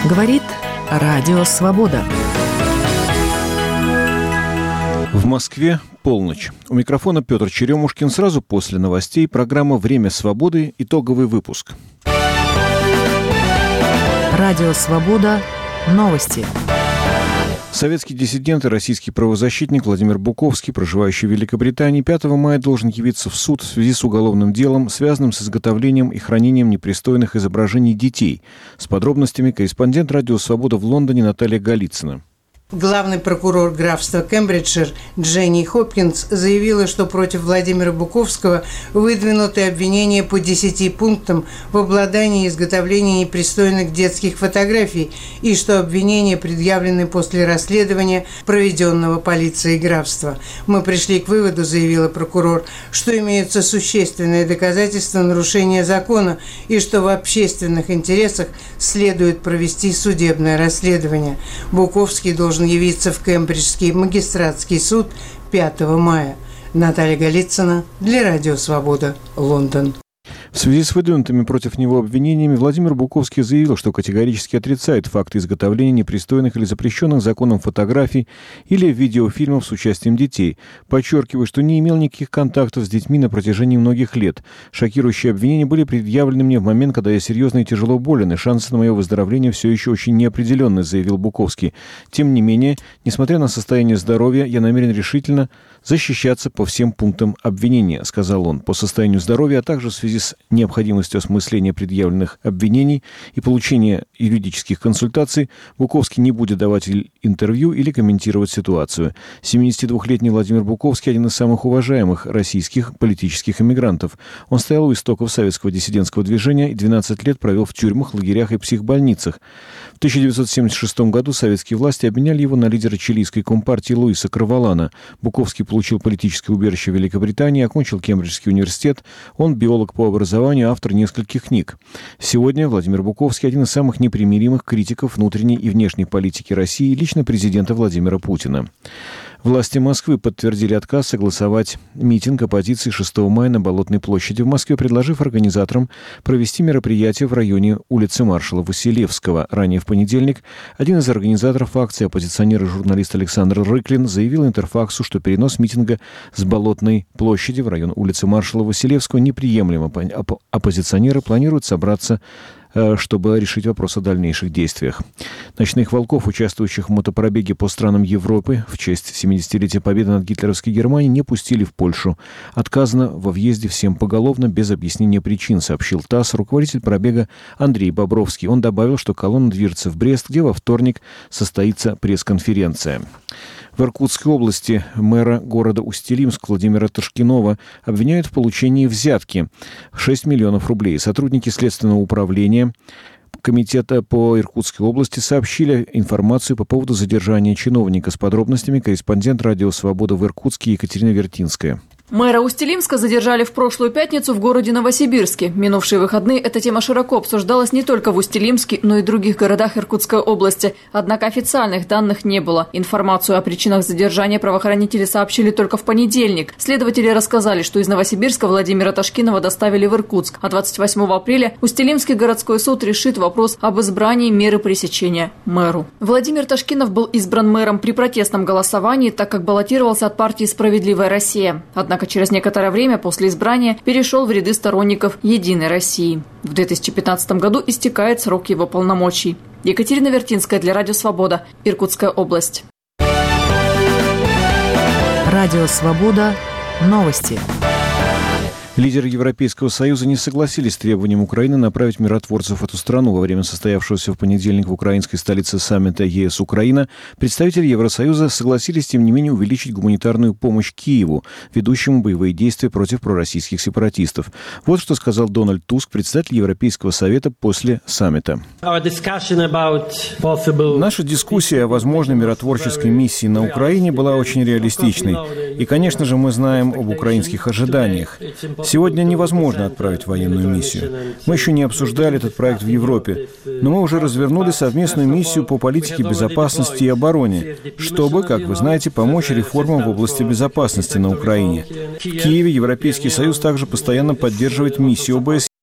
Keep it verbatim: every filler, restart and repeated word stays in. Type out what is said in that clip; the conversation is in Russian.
Говорит Радио Свобода. В Москве полночь. У микрофона Петр Черемушкин. Сразу после новостей программа «Время свободы». Итоговый выпуск. Радио Свобода. Новости. Советский диссидент и российский правозащитник Владимир Буковский, проживающий в Великобритании, пятого мая должен явиться в суд в связи с уголовным делом, связанным с изготовлением и хранением непристойных изображений детей. С подробностями корреспондент «Радио Свобода» в Лондоне Наталья Голицына. Главный прокурор графства Кембриджшир Дженни Хопкинс заявила, что против Владимира Буковского выдвинуты обвинения по десяти пунктам в обладании и изготовлении непристойных детских фотографий и что обвинения предъявлены после расследования, проведенного полицией графства. «Мы пришли к выводу, — заявила прокурор, — что имеются существенные доказательства нарушения закона и что в общественных интересах следует провести судебное расследование. Буковский должен явиться в Кембриджский магистратский суд пятого мая. Наталья Голицына для Радио Свобода, Лондон. В связи с выдвинутыми против него обвинениями Владимир Буковский заявил, что категорически отрицает факты изготовления непристойных или запрещенных законом фотографий или видеофильмов с участием детей, подчеркивая, что не имел никаких контактов с детьми на протяжении многих лет. Шокирующие обвинения были предъявлены мне в момент, когда я серьезно и тяжело болен, и шансы на мое выздоровление все еще очень неопределенны, заявил Буковский. Тем не менее, несмотря на состояние здоровья, я намерен решительно защищаться по всем пунктам обвинения, сказал он. По состоянию здоровья, а также в связи с необходимостью осмысления предъявленных обвинений и получения юридических консультаций, Буковский не будет давать интервью или комментировать ситуацию. семидесятидвухлетний Владимир Буковский – один из самых уважаемых российских политических эмигрантов. Он стоял у истоков советского диссидентского движения и двенадцать лет провел в тюрьмах, лагерях и психбольницах. В тысяча девятьсот семьдесят шестом году советские власти обменяли его на лидера чилийской компартии Луиса Карвалана. Буковский получил политическое убежище в Великобритании, окончил Кембриджский университет. Он биолог по образованию, автор нескольких книг. Сегодня Владимир Буковский – один из самых непримиримых критиков внутренней и внешней политики России, лично президента Владимира Путина. Власти Москвы подтвердили отказ согласовать митинг оппозиции шестого мая на Болотной площади в Москве, предложив организаторам провести мероприятие в районе улицы маршала Василевского. Ранее в понедельник один из организаторов акции, оппозиционер и журналист Александр Рыклин, заявил Интерфаксу, что перенос митинга с Болотной площади в район улицы маршала Василевского неприемлем. Оппозиционеры планируют собраться, чтобы решить вопрос о дальнейших действиях. Ночных волков, участвующих в мотопробеге по странам Европы в честь семидесятилетия победы над гитлеровской Германией, не пустили в Польшу. Отказано во въезде всем поголовно, без объяснения причин, сообщил ТАСС руководитель пробега Андрей Бобровский. Он добавил, что колонна движется в Брест, где во вторник состоится пресс-конференция. В Иркутской области мэра города Усть-Илимск Владимира Ташкинова обвиняют в получении взятки в шесть миллионов рублей. Сотрудники Следственного управления Комитета по Иркутской области сообщили информацию по поводу задержания чиновника. С подробностями корреспондент «Радио Свобода» в Иркутске Екатерина Вертинская. Мэра Усть-Илимска задержали в прошлую пятницу в городе Новосибирске. Минувшие выходные эта тема широко обсуждалась не только в Усть-Илимске, но и в других городах Иркутской области. Однако официальных данных не было. Информацию о причинах задержания правоохранители сообщили только в понедельник. Следователи рассказали, что из Новосибирска Владимира Ташкинова доставили в Иркутск. А двадцать восьмого апреля Усть-Илимский городской суд решит вопрос об избрании меры пресечения мэру. Владимир Ташкинов был избран мэром при протестном голосовании, так как баллотировался от партии «Справедливая Россия». Однако Однако через некоторое время после избрания перешел в ряды сторонников «Единой России». В две тысячи пятнадцатом году истекает срок его полномочий. Екатерина Вертинская для Радио Свобода, Иркутская область. Радио Свобода. Новости. Лидеры Европейского Союза не согласились с требованием Украины направить миротворцев в эту страну. Во время состоявшегося в понедельник в украинской столице саммита ЕС-Украина представители Евросоюза согласились, тем не менее, увеличить гуманитарную помощь Киеву, ведущему боевые действия против пророссийских сепаратистов. Вот что сказал Дональд Туск, председатель Европейского Совета, после саммита. Наша дискуссия о возможной миротворческой миссии на Украине была очень реалистичной. И, конечно же, мы знаем об украинских ожиданиях. Сегодня невозможно отправить военную миссию. Мы еще не обсуждали этот проект в Европе, но мы уже развернули совместную миссию по политике безопасности и обороне, чтобы, как вы знаете, помочь реформам в области безопасности на Украине. В Киеве Европейский Союз также постоянно поддерживает миссию ОБСЕ